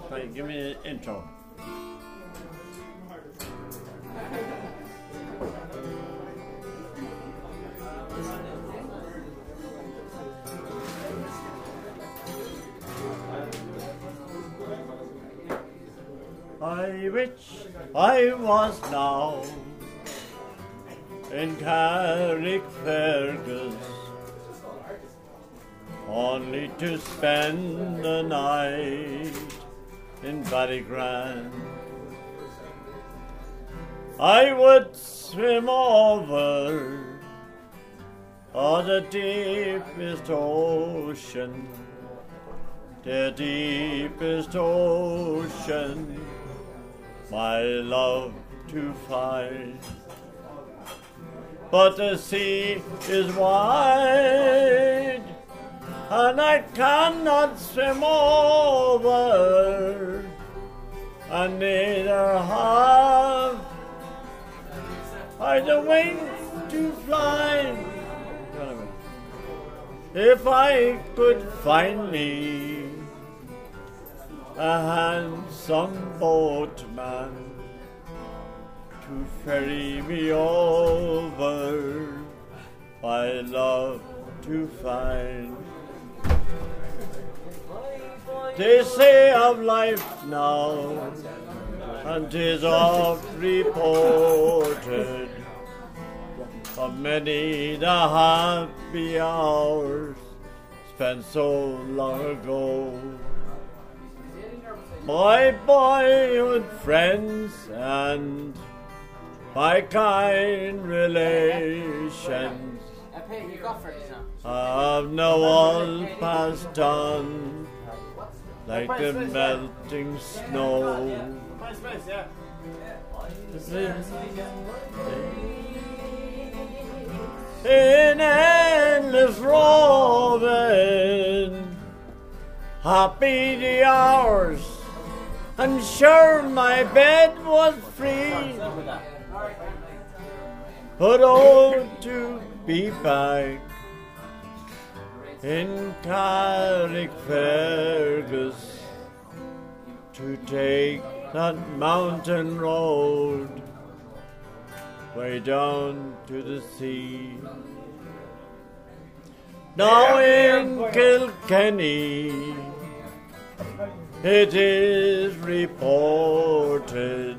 Right, give me an intro. I wish I was now in Carrickfergus, only to spend the night in Ballygrand. I would swim over the deepest ocean, the deepest ocean, my love to find. But the sea is wide, and I cannot swim over, and neither have I the wings to fly. If I could find me a handsome boatman to ferry me over, my love to find. They say of life now, and 'tis oft reported of many the happy hours spent so long ago. My boyhood friends and my kind relations have now all passed on like the melting snow. In endless roving, happy the hours, and sure my bed was free. But oh, to be back in Carrickfergus, to take that mountain road way down to the sea. Now in Kilkenny it is reported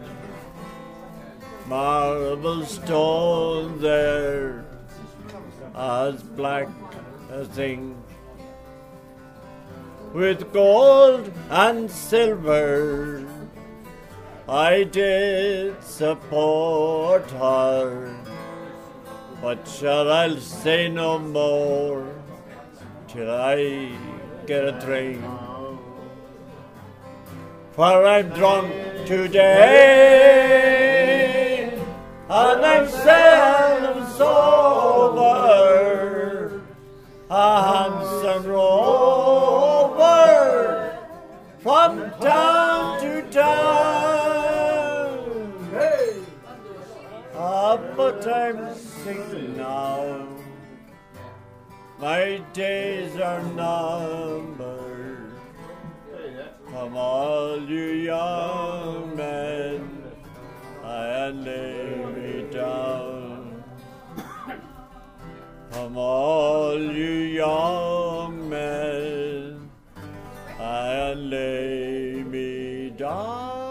marble stone there as black as ink, with gold and silver I did support her, but shall I say no more till I get a drink? For I'm drunk today, and I'm seldom sober, a handsome rover from town to town. But I'm sick now, my days are numbered. Come all you young men, and lay me down. Come all you young men, and lay me down.